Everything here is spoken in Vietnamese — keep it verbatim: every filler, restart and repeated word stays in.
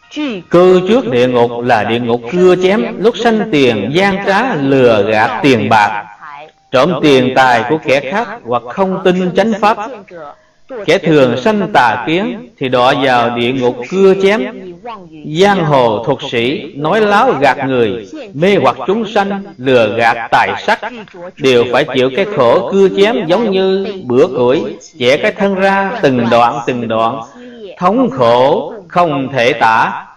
Cư trước địa ngục là địa ngục cưa chém, lúc sanh tiền gian trá lừa gạt tiền bạc, trộm tiền tài của kẻ khác hoặc không tin chánh pháp. Kẻ thường sanh tà kiến thì đọa vào địa ngục cưa chém. Giang hồ thuật sĩ nói láo gạt người, mê hoặc chúng sanh, lừa gạt tài sắc, đều phải chịu cái khổ cưa chém giống như bữa củi chẻ cái thân ra từng đoạn từng đoạn, thống khổ không thể tả.